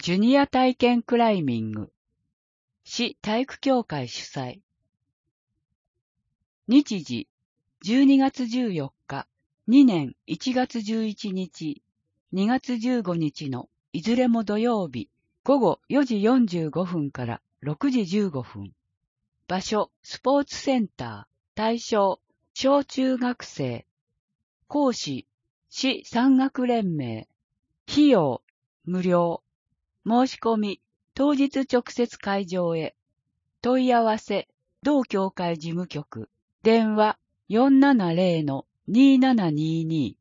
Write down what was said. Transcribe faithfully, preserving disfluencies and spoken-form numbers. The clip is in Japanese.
ジュニア体験クライミング、市体育協会主催。日時、じゅうにがつじゅうよっか、にねんいちがつじゅういちにち、にがつじゅうごにちのいずれも土曜日、ごごよじよんじゅうごふんからろくじじゅうごふん。場所、スポーツセンター。対象、小中学生。講師、市山岳連盟。費用、無料。申し込み、当日直接会場へ。問い合わせ、同協会事務局。電話 よんななゼロのにーななにーにー